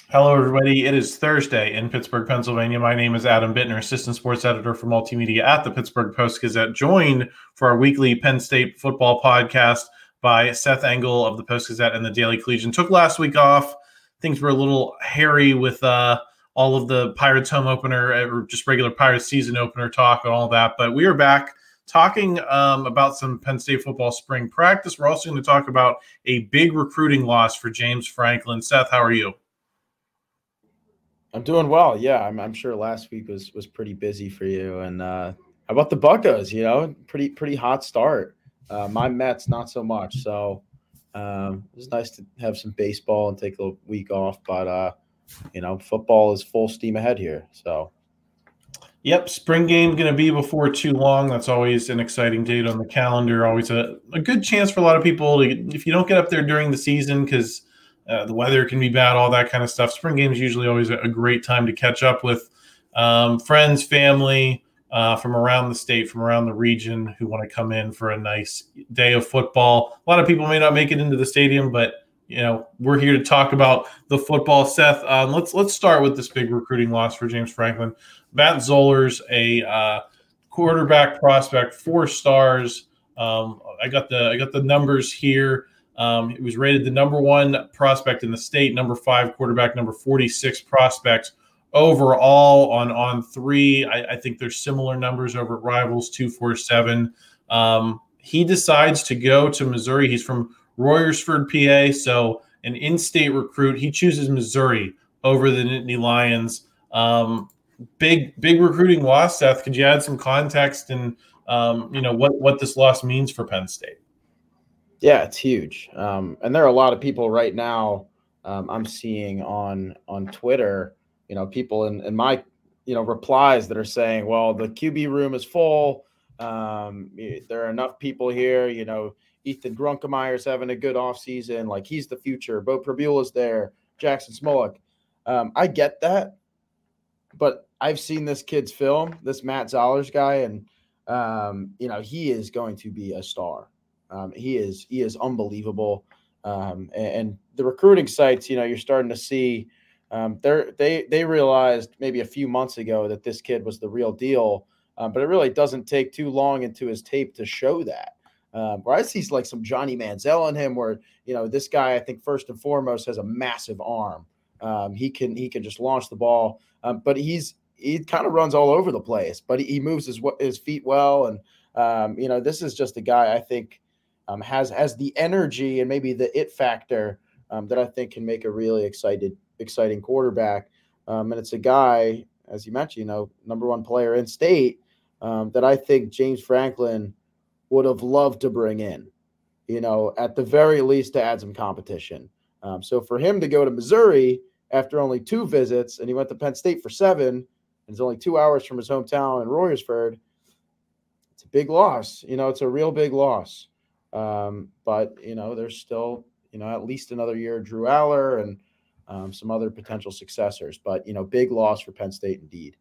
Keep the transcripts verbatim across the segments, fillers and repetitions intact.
Hello, everybody. It is Thursday in Pittsburgh, Pennsylvania. My name is Adam Bittner, assistant sports editor for multimedia at the Pittsburgh Post-Gazette, joined for our weekly Penn State football podcast by Seth Engel of the Post-Gazette and the Daily Collegian. Took last week off. Things were a little hairy with uh, all of the Pirates home opener or just regular Pirates season opener talk and all that. But we are back talking um, about some Penn State football spring practice. We're also going to talk about a big recruiting loss for James Franklin. Seth, how are you? I'm doing well. Yeah, I'm, I'm sure last week was was pretty busy for you. And uh, how about the Buccos? You know, pretty pretty hot start. Uh, my Mets not so much. So um, it was nice to have some baseball and take a week off. But uh, you know, football is full steam ahead here. So. Yep, spring game going to be before too long. That's always an exciting date on the calendar. Always a, a good chance for a lot of people to, if you don't get up there during the season, because uh, the weather can be bad, all that kind of stuff. Spring game is usually always a, a great time to catch up with um, friends, family uh, from around the state, from around the region who want to come in for a nice day of football. A lot of people may not make it into the stadium, but you know, we're here to talk about the football. Seth, um, let's let's start with this big recruiting loss for James Franklin. Matt Zollers, a uh, quarterback prospect, four stars. Um, I got the I got the numbers here. Um, he was rated the number one prospect in the state, number five quarterback, number forty-six prospects overall on on three. I, I think there's similar numbers over at Rivals two forty-seven. Um, he decides to go to Missouri. He's from Royersford, P A, so an in-state recruit. He chooses Missouri over the Nittany Lions. Um, big, big recruiting loss. Seth, could you add some context and um, you know what what this loss means for Penn State? Yeah, it's huge, um, and there are a lot of people right now. Um, I'm seeing on on Twitter, you know, people in, in my you know replies that are saying, "Well, the Q B room is full. Um, there are enough people here. You know, Ethan Grunkemeier's having a good offseason. Like, he's the future. Bo Prabula's there. Jackson Smolik." Um, I get that, but I've seen this kid's film, this Matt Zollers guy, and um, you know, he is going to be a star. Um, he is he is unbelievable. Um, and, and the recruiting sites, you know, you're starting to see um, they they they realized maybe a few months ago that this kid was the real deal, um, but it really doesn't take too long into his tape to show that. Um, where I see like some Johnny Manziel in him, where you know this guy, I think first and foremost has a massive arm. Um, he can he can just launch the ball, um, but he's he kind of runs all over the place. But he, he moves his his feet well, and um, you know this is just a guy I think um, has has the energy and maybe the it factor um, that I think can make a really excited exciting quarterback. Um, and it's a guy, as you mentioned, you know, number one player in state um, that I think James Franklin would have loved to bring in, you know, at the very least to add some competition. Um, so for him to go to Missouri after only two visits, and he went to Penn State for seven, and it's only two hours from his hometown in Royersford, it's a big loss. You know, it's a real big loss. Um, but, you know, there's still, you know, at least another year of Drew Aller and um, some other potential successors. But, you know, big loss for Penn State indeed.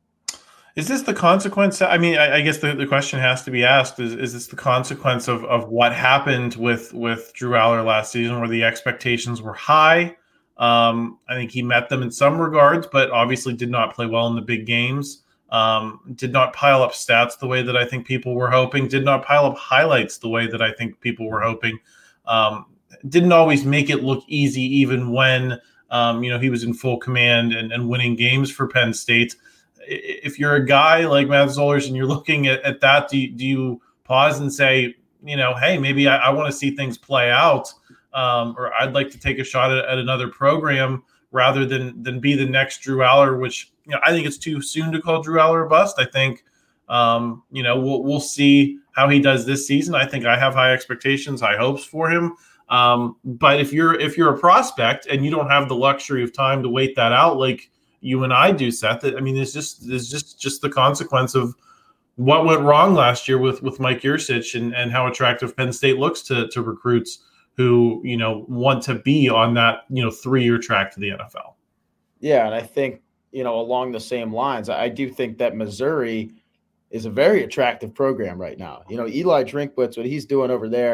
Is this the consequence? I mean, I, I guess the, the question has to be asked: Is is this the consequence of, of what happened with with Drew Aller last season, where the expectations were high? Um, I think he met them in some regards, but obviously did not play well in the big games. Um, did not pile up stats the way that I think people were hoping. Did not pile up highlights the way that I think people were hoping. Um, didn't always make it look easy, even when um, you know he was in full command and, and winning games for Penn State. If you're a guy like Matt Zollers and you're looking at, at that, do you, do you pause and say, you know, hey, maybe I, I want to see things play out, um, or I'd like to take a shot at, at another program rather than than be the next Drew Aller, which, you know, I think it's too soon to call Drew Aller a bust. I think, um, you know, we'll we'll see how he does this season. I think I have high expectations, high hopes for him. Um, but if you're if you're a prospect and you don't have the luxury of time to wait that out, like you and I do, Seth, I mean, it's just there's just just the consequence of what went wrong last year with with Mike Yurcich and, and how attractive Penn State looks to to recruits who, you know, want to be on that, you know, three-year track to the N F L. Yeah, and I think, you know, along the same lines, I do think that Missouri is a very attractive program right now. You know, Eli Drinkwitz, what he's doing over there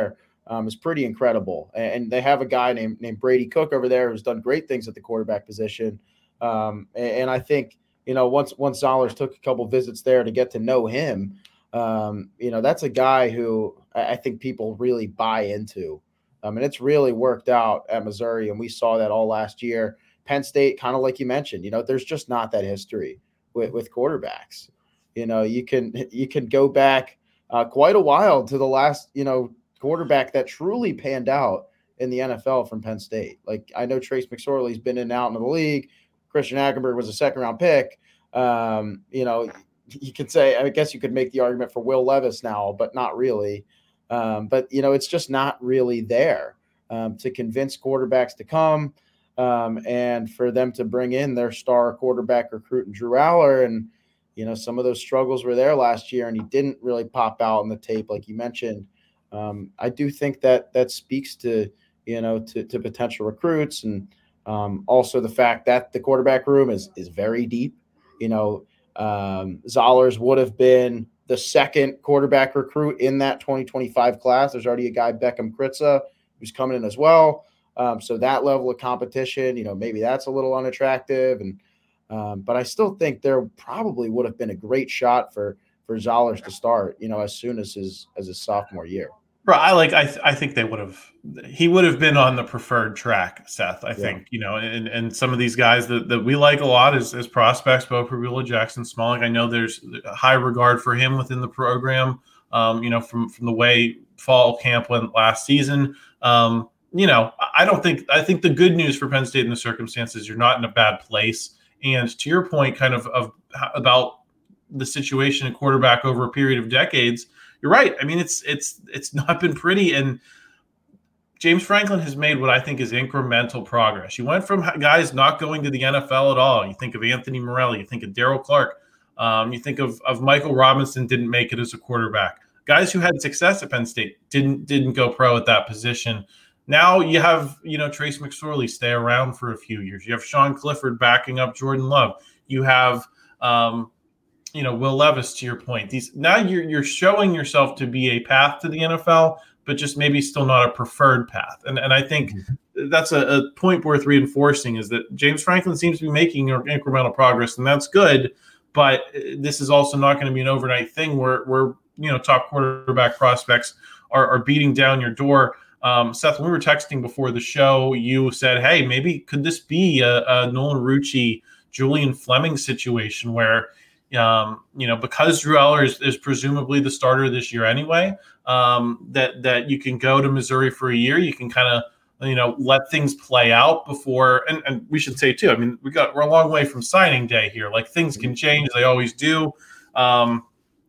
um, is pretty incredible. And, and they have a guy named named Brady Cook over there who's done great things at the quarterback position. Um, and, and I think, you know, once once Zollers took a couple visits there to get to know him, um, you know, that's a guy who I, I think people really buy into. I mean, it's really worked out at Missouri, and we saw that all last year. Penn State, kind of like you mentioned, you know, there's just not that history with, with quarterbacks. You know, you can you can go back uh, quite a while to the last, you know, quarterback that truly panned out in the N F L from Penn State. Like, I know Trace McSorley's been in and out in the league. Christian Hackenberg was a second round pick. Um, you know, you could say, I guess you could make the argument for Will Levis now, but not really. Um, but, you know, it's just not really there um, to convince quarterbacks to come um, and for them to bring in their star quarterback recruit, Drew Allar. And, you know, some of those struggles were there last year, and he didn't really pop out on the tape, like you mentioned. Um, I do think that that speaks to, you know, to, to potential recruits, and um, also the fact that the quarterback room is is very deep. You know, um, Zollers would have been the second quarterback recruit in that twenty twenty-five class. There's already a guy, Beckham Kritza, who's coming in as well. Um, so that level of competition, you know, maybe that's a little unattractive. And um, but I still think there probably would have been a great shot for for Zollers to start, you know, as soon as his as his sophomore year. Right. I like. I th- I think they would have. He would have been on the preferred track, Seth. I Yeah. think you know, and, and some of these guys that, that we like a lot as, as prospects, Bo Prabula, Jackson Smalling. I know there's a high regard for him within the program. Um, you know, from from the way fall camp went last season. Um, you know, I don't think. I think the good news for Penn State in the circumstances, you're not in a bad place. And to your point, kind of of about the situation at quarterback over a period of decades. You're right. I mean, it's it's it's not been pretty, and James Franklin has made what I think is incremental progress. You went from guys not going to the N F L at all. You think of Anthony Morelli. You think of Daryl Clark. Um, you think of of Michael Robinson didn't make it as a quarterback. Guys who had success at Penn State didn't didn't go pro at that position. Now you have you know Trace McSorley stay around for a few years. You have Sean Clifford backing up Jordan Love. You have um, you know, Will Levis, to your point, these now you're you're showing yourself to be a path to the N F L, but just maybe still not a preferred path. And and I think mm-hmm. that's a, a point worth reinforcing, is that James Franklin seems to be making incremental progress, and that's good. But this is also not going to be an overnight thing where where you know top quarterback prospects are, are beating down your door. Um, Seth, when we were texting before the show, you said, "Hey, maybe could this be a, a Nolan Rucci, Julian Fleming situation where?" Um, you know, because Drew Allar is, is presumably the starter this year anyway, um, that that you can go to Missouri for a year. You can kind of, you know, let things play out before. And, and we should say too, I mean, we got we're a long way from signing day here. Like, things can change; they always do. Um,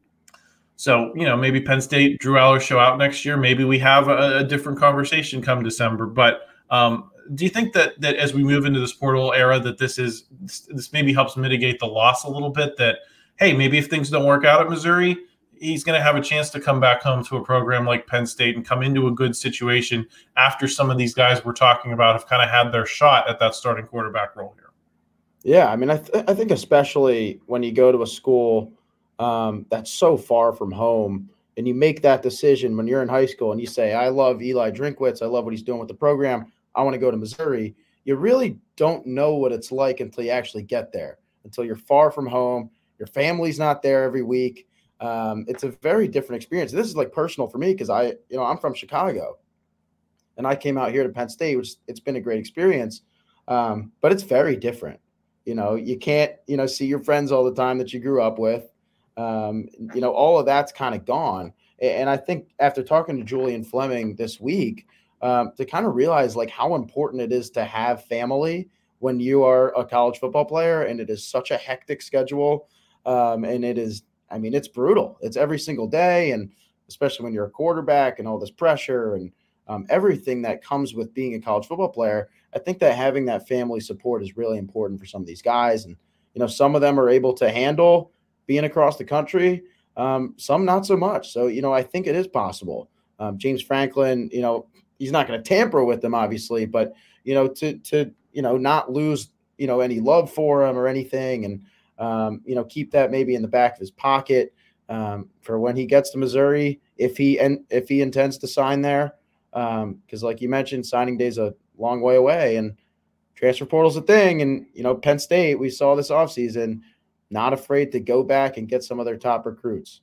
so you know, maybe Penn State, Drew Allar show out next year. Maybe we have a, a different conversation come December. But um, do you think that that as we move into this portal era, that this is this maybe helps mitigate the loss a little bit? That hey, maybe if things don't work out at Missouri, he's going to have a chance to come back home to a program like Penn State and come into a good situation after some of these guys we're talking about have kind of had their shot at that starting quarterback role here. Yeah, I mean, I, th- I think especially when you go to a school um, that's so far from home, and you make that decision when you're in high school and you say, I love Eli Drinkwitz, I love what he's doing with the program, I want to go to Missouri. You really don't know what it's like until you actually get there, until you're far from home. Your family's not there every week. Um, it's a very different experience. This is like personal for me because I, you know, I'm from Chicago, and I came out here to Penn State, which it's been a great experience, um, but it's very different. You know, you can't, you know, see your friends all the time that you grew up with. Um, you know, all of that's kind of gone. And I think after talking to Julian Fleming this week, um, to kind of realize like how important it is to have family when you are a college football player, and it is such a hectic schedule. Um, and it is, I mean, it's brutal. It's every single day. And especially when you're a quarterback and all this pressure and um, everything that comes with being a college football player, I think that having that family support is really important for some of these guys. And, you know, some of them are able to handle being across the country, um, some not so much. So, you know, I think it is possible. Um, James Franklin, you know, he's not going to tamper with them, obviously, but, you know, to, to, you know, not lose, you know, any love for him or anything. And, Um, you know, keep that maybe in the back of his pocket um, for when he gets to Missouri, if he and if he intends to sign there. Because, um, like you mentioned, signing day's a long way away, and transfer portal's a thing. And, you know, Penn State, we saw this offseason, not afraid to go back and get some of their top recruits.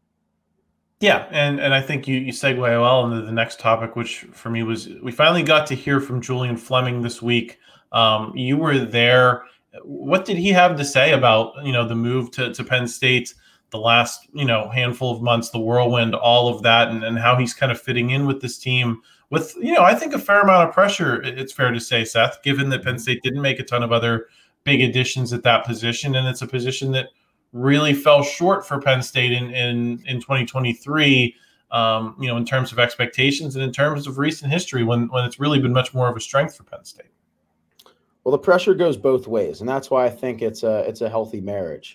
Yeah, and and I think you you segue well into the next topic, which for me was we finally got to hear from Julian Fleming this week. Um, you were there. What did he have to say about, you know, the move to, to Penn State, the last, you know, handful of months, the whirlwind, all of that, and, and how he's kind of fitting in with this team with, you know, I think a fair amount of pressure, it's fair to say, Seth, given that Penn State didn't make a ton of other big additions at that position, and it's a position that really fell short for Penn State in in, in twenty twenty-three, um, you know, in terms of expectations and in terms of recent history when when it's really been much more of a strength for Penn State. Well, the pressure goes both ways, and that's why I think it's a it's a healthy marriage.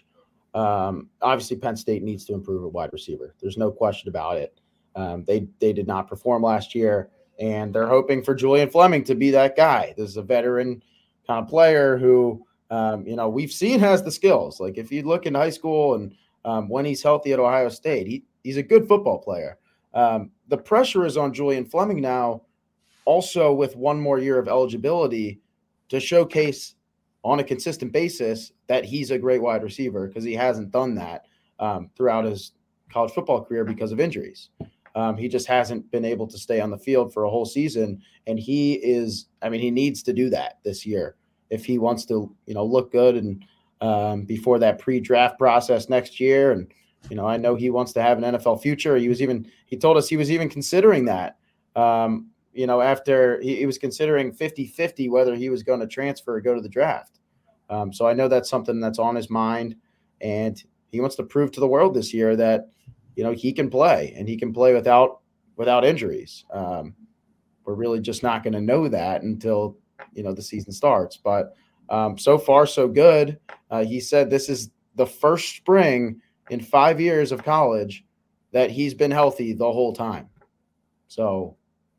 Um, obviously, Penn State needs to improve at wide receiver. There's no question about it. Um, they they did not perform last year, and they're hoping for Julian Fleming to be that guy. This is a veteran kind of player who, um, you know, we've seen has the skills. Like if you look in high school and um, when he's healthy at Ohio State, he he's a good football player. Um, the pressure is on Julian Fleming now, also with one more year of eligibility, to showcase on a consistent basis that he's a great wide receiver, because he hasn't done that um, throughout his college football career because of injuries. Um, he just hasn't been able to stay on the field for a whole season. And he is, I mean, he needs to do that this year if he wants to, you know, look good and um, before that pre-draft process next year. And, you know, I know he wants to have an N F L future. He was even, he told us he was even considering that. Um, you know, after he, he was considering fifty-fifty whether he was going to transfer or go to the draft. Um, so I know that's something that's on his mind, and he wants to prove to the world this year that, you know, he can play and he can play without without injuries. Um, we're really just not going to know that until, you know, the season starts. But um, so far, so good. Uh, he said this is the first spring in five years of college that he's been healthy the whole time. So,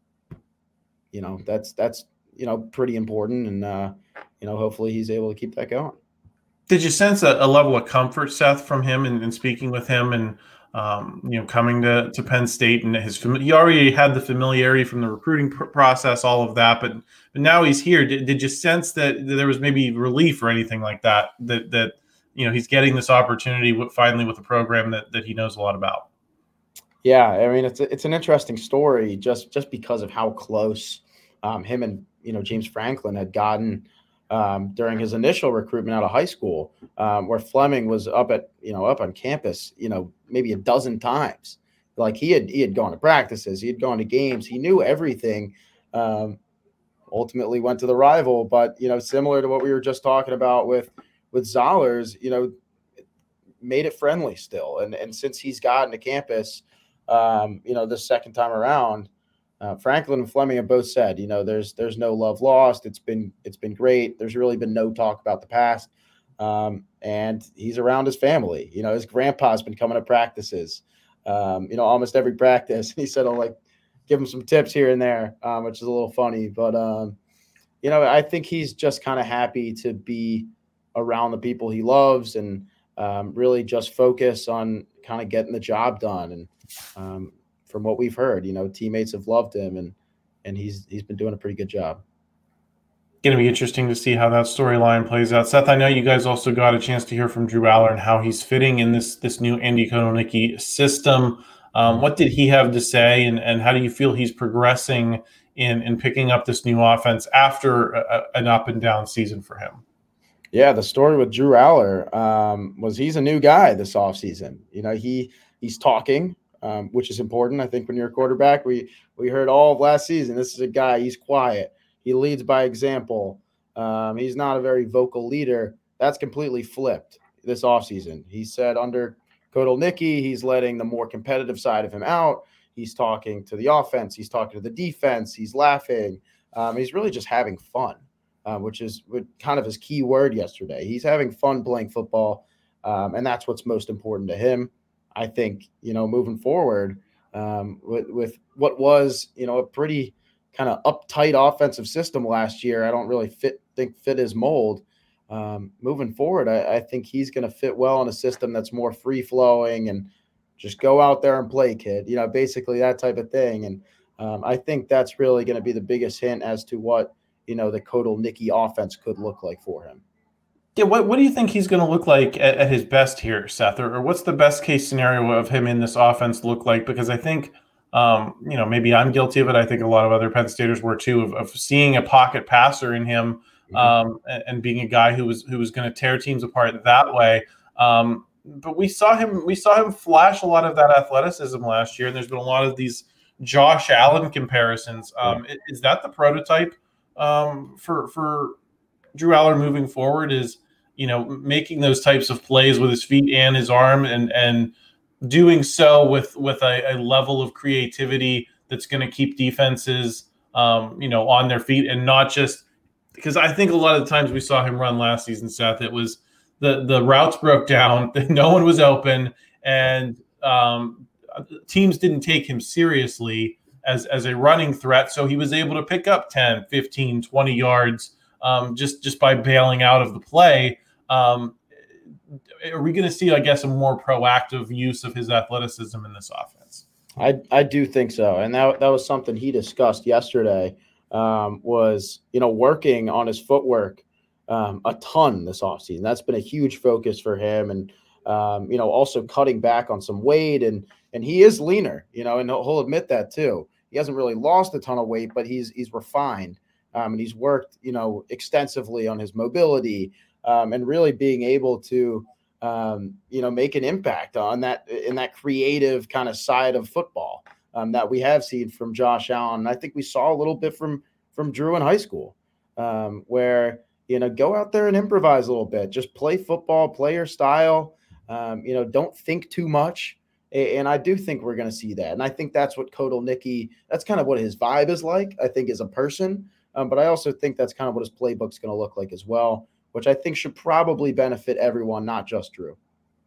you know, that's, that's, you know, pretty important. And, uh, you know, hopefully he's able to keep that going. Did you sense a, a level of comfort, Seth, from him and, and speaking with him and, um, you know, coming to, to Penn State and his, he already had the familiarity from the recruiting pr- process, all of that, but, but now he's here. Did, did you sense that there was maybe relief or anything like that, that, that, you know, he's getting this opportunity with, finally with a program that, that he knows a lot about? Yeah. I mean, it's, a, it's an interesting story just, just because of how close um, him and, you know, James Franklin had gotten um, during his initial recruitment out of high school, um, where Fleming was up at, you know, up on campus, you know, maybe a dozen times. Like he had, he had gone to practices, he had gone to games, he knew everything. Um, ultimately went to the rival, but, you know, similar to what we were just talking about with, with Zollers, you know, made it friendly still. And, and since he's gotten to campus, um, you know, the second time around, Uh, Franklin and Fleming have both said, you know, there's there's no love lost. It's been it's been great. There's really been no talk about the past, um, and he's around his family. You know, his grandpa's been coming to practices, um, you know, almost every practice. He said, "I'll like give him some tips here and there," um, which is a little funny. But um, you know, I think he's just kind of happy to be around the people he loves and um, really just focus on kind of getting the job done. And um, from what we've heard, you know, teammates have loved him, and and he's he's been doing a pretty good job. Going to be interesting to see how that storyline plays out. Seth, I know you guys also got a chance to hear from Drew Allar and how he's fitting in this this new Andy Kotelnicki system. Um, what did he have to say, and, and how do you feel he's progressing in in picking up this new offense after a, an up and down season for him? Yeah, the story with Drew Allar um, was he's a new guy this offseason. You know, he he's talking. Um, which is important. I think when you're a quarterback, we we heard all of last season, this is a guy, he's quiet. He leads by example. Um, he's not a very vocal leader. That's completely flipped this offseason. He said under Kotelnicki, he's letting the more competitive side of him out. He's talking to the offense. He's talking to the defense. He's laughing. Um, he's really just having fun, uh, which is kind of his key word yesterday. He's having fun playing football, um, and that's what's most important to him. I think, you know, moving forward um, with, with what was, you know, a pretty kind of uptight offensive system last year, I don't really fit think fit his mold. Um, moving forward, I, I think he's going to fit well in a system that's more free flowing and just go out there and play, kid. You know, basically that type of thing. And Um, I think that's really going to be the biggest hint as to what, you know, the Kotelnicki offense could look like for him. Yeah, what what do you think he's going to look like at, at his best here, Seth? Or, or what's the best case scenario of him in this offense look like? Because I think, um, you know, maybe I'm guilty of it. I think a lot of other Penn Staters were too, of, of seeing a pocket passer in him, Mhm. um, and, and being a guy who was who was going to tear teams apart that way. Um, but we saw him we saw him flash a lot of that athleticism last year, and there's been a lot of these Josh Allen comparisons. Um, yeah. Is that the prototype um, for for Drew Allar moving forward? Is, you know, making those types of plays with his feet and his arm, and and doing so with with a, a level of creativity that's going to keep defenses, um, you know, on their feet, and not just because I think a lot of the times we saw him run last season, Seth, it was the the routes broke down, no one was open, and um, teams didn't take him seriously as as a running threat, so he was able to pick up ten, fifteen, twenty yards um, just just by bailing out of the play. Um, are we going to see, I guess, a more proactive use of his athleticism in this offense? I, I do think so. And that, that was something he discussed yesterday, um, was, you know, working on his footwork um, a ton this offseason. That's been a huge focus for him. And, um, you know, also cutting back on some weight. And and he is leaner, you know, and he'll, he'll admit that too. He hasn't really lost a ton of weight, but he's he's refined. Um, and he's worked, you know, extensively on his mobility, um, and really being able to, um, you know, make an impact on that in that creative kind of side of football um, that we have seen from Josh Allen. And I think we saw a little bit from from Drew in high school, um, where, you know, go out there and improvise a little bit, just play football, play your style, um, you know, don't think too much. And I do think we're going to see that. And I think that's what Kotelnicki, that's kind of what his vibe is like, I think, as a person. Um, but I also think that's kind of what his playbook's going to look like as well, which I think should probably benefit everyone, not just Drew.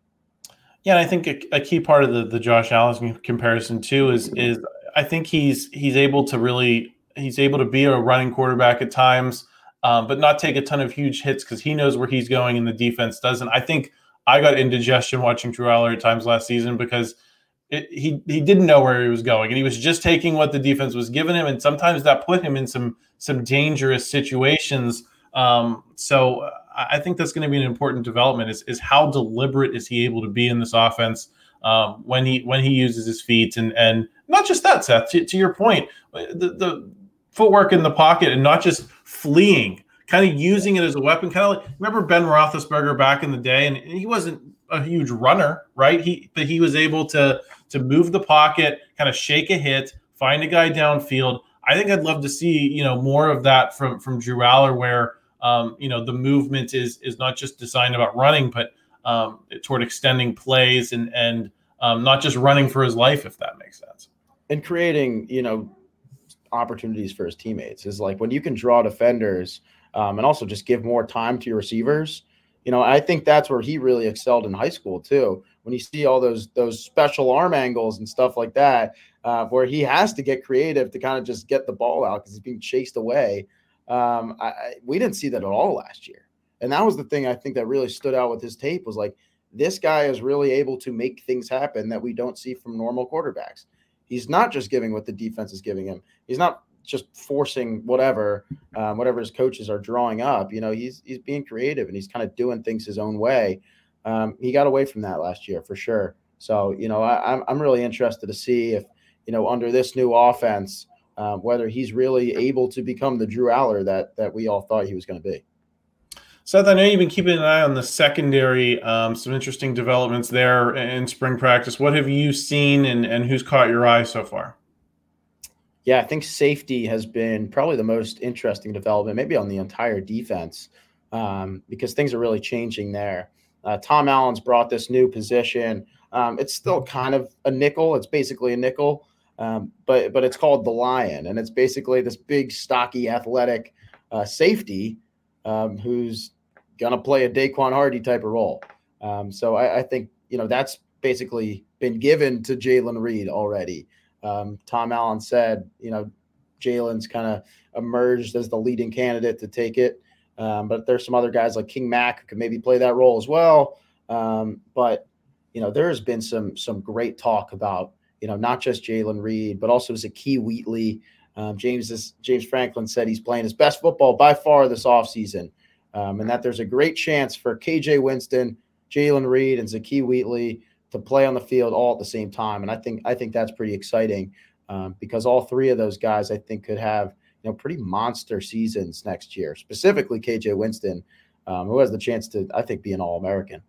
Yeah, and I think a, a key part of the, the Josh Allen comparison too is is I think he's he's able to really he's able to be a running quarterback at times, um, but not take a ton of huge hits because he knows where he's going and the defense doesn't. I think I got indigestion watching Drew Allar at times last season because it, he he didn't know where he was going, and he was just taking what the defense was giving him, and sometimes that put him in some some dangerous situations. Um, so I think that's going to be an important development is, is how deliberate is he able to be in this offense um, when he when he uses his feet, and and not just that, Seth, to, to your point, the, the footwork in the pocket and not just fleeing, kind of using it as a weapon. Kind of like, remember Ben Roethlisberger back in the day, and he wasn't a huge runner, right? He but he was able to to move the pocket, kind of shake a hit, find a guy downfield. I think I'd love to see, you know, more of that from from Drew Allar, where um, you know, the movement is is not just designed about running, but um, toward extending plays and and um, not just running for his life, if that makes sense. And creating, you know, opportunities for his teammates is like when you can draw defenders um, and also just give more time to your receivers. You know, I think that's where he really excelled in high school too. When you see all those those special arm angles and stuff like that, uh, where he has to get creative to kind of just get the ball out because he's being chased away. Um, I, I, we didn't see that at all last year, and that was the thing I think that really stood out with his tape was like this guy is really able to make things happen that we don't see from normal quarterbacks. He's not just giving what the defense is giving him. He's not just forcing whatever, um, whatever his coaches are drawing up. You know, he's he's being creative and he's kind of doing things his own way. Um, he got away from that last year for sure. So, you know, I, I'm I'm really interested to see if, you know, under this new offense, um, whether he's really able to become the Drew Allar that that we all thought he was going to be. Seth, I know you've been keeping an eye on the secondary. Um, some interesting developments there in spring practice. What have you seen, and and who's caught your eye so far? Yeah, I think safety has been probably the most interesting development, maybe on the entire defense, um, because things are really changing there. Uh, Tom Allen's brought this new position. Um, it's still kind of a nickel. It's basically a nickel, um, but but it's called the Lion, and it's basically this big, stocky, athletic uh, safety um, who's going to play a Daquan Hardy type of role. Um, so I, I think, you know, that's basically been given to Jaylen Reed already. Um, Tom Allen said, you know, Jaylen's kind of emerged as the leading candidate to take it. Um, but there's some other guys like King Mack who could maybe play that role as well. Um, but, you know, there has been some some great talk about, you know, not just Jalen Reed, but also Zakee Wheatley. Um, James is, James Franklin said he's playing his best football by far this offseason, um, and that there's a great chance for K J Winston, Jalen Reed, and Zakee Wheatley to play on the field all at the same time. And I think I think that's pretty exciting um, because all three of those guys I think could have, you know, pretty monster seasons next year, specifically K J Winston, um, who has the chance to, I think, be an All-American.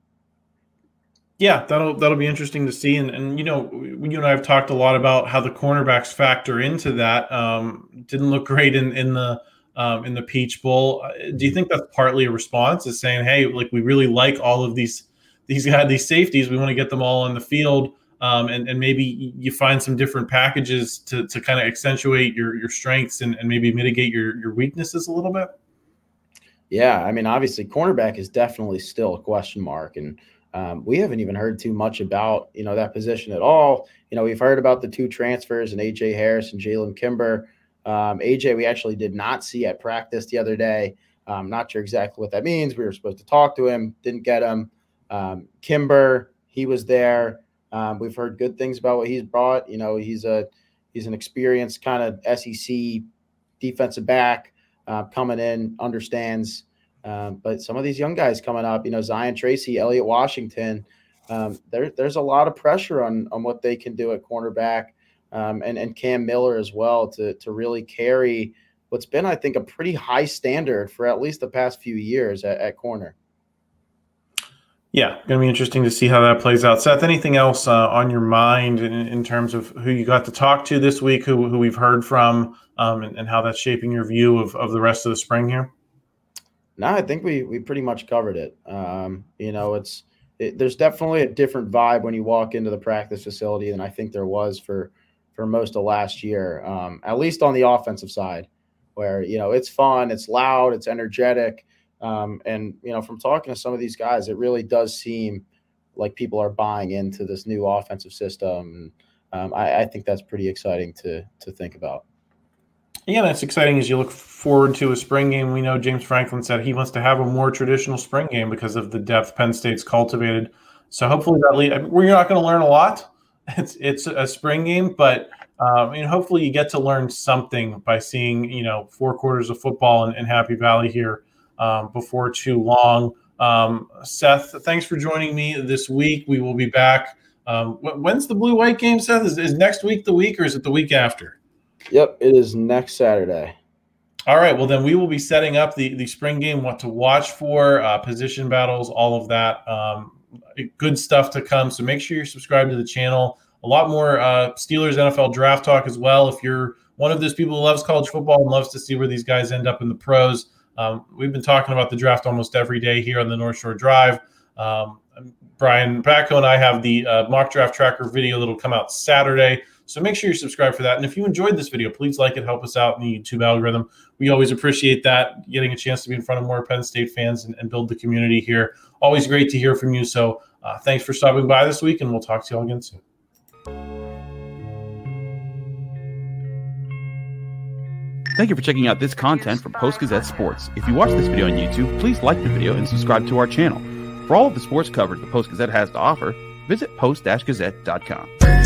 Yeah, that'll that'll be interesting to see. And, and you know, you and I have talked a lot about how the cornerbacks factor into that. Um, didn't look great in, in the um, in the Peach Bowl. Do you think that's partly a response, is saying, hey, like we really like all of these these guys, these safeties, we want to get them all on the field, um, and, and maybe you find some different packages to to kind of accentuate your your strengths and, and maybe mitigate your your weaknesses a little bit? Yeah, I mean, obviously, cornerback is definitely still a question mark, and Um, we haven't even heard too much about, you know, that position at all. You know, we've heard about the two transfers and A J Harris and Jalen Kimber. Um, A J, we actually did not see at practice the other day. I'm not sure exactly what that means. We were supposed to talk to him, didn't get him. Um, Kimber, he was there. Um, we've heard good things about what he's brought. You know, he's a he's an experienced kind of S E C defensive back uh, coming in, understands. Um, but some of these young guys coming up, you know, Zion Tracy, Elliott Washington, um, there, there's a lot of pressure on on what they can do at cornerback, um, and, and Cam Miller as well to, to really carry what's been, I think, a pretty high standard for at least the past few years at, at corner. Yeah, going to be interesting to see how that plays out. Seth, anything else uh, on your mind in, in terms of who you got to talk to this week, who, who we've heard from, um, and, and how that's shaping your view of, of the rest of the spring here? No, I think we we pretty much covered it. Um, you know, it's it, there's definitely a different vibe when you walk into the practice facility than I think there was for for most of last year, um, at least on the offensive side, where, you know, it's fun, it's loud, it's energetic. Um, and, you know, from talking to some of these guys, it really does seem like people are buying into this new offensive system. Um, I, I think that's pretty exciting to to think about. Yeah, that's exciting as you look forward to a spring game. We know James Franklin said he wants to have a more traditional spring game because of the depth Penn State's cultivated. So hopefully that lead, I mean, we're not going to learn a lot. It's it's a spring game, but um, you know, hopefully you get to learn something by seeing, you know, four quarters of football in, in Happy Valley here um, before too long. Um, Seth, thanks for joining me this week. We will be back. Um, when's the blue-white game, Seth? Is, is next week the week, or is it the week after? Yep, it is next Saturday. All right, well, then we will be setting up the, the spring game, what to watch for, uh, position battles, all of that. Um, good stuff to come, so make sure you're subscribed to the channel. A lot more uh, Steelers N F L draft talk as well. If you're one of those people who loves college football and loves to see where these guys end up in the pros, um, we've been talking about the draft almost every day here on the North Shore Drive. Um, Brian Bacco and I have the uh, mock draft tracker video that will come out Saturday. So make sure you're subscribed for that. And if you enjoyed this video, please like it, help us out in the YouTube algorithm. We always appreciate that, getting a chance to be in front of more Penn State fans and, and build the community here. Always great to hear from you. So uh, thanks for stopping by this week, and we'll talk to you all again soon. Thank you for checking out this content from Post-Gazette Sports. If you watch this video on YouTube, please like the video and subscribe to our channel. For all of the sports coverage the Post-Gazette has to offer, visit post dash gazette dot com.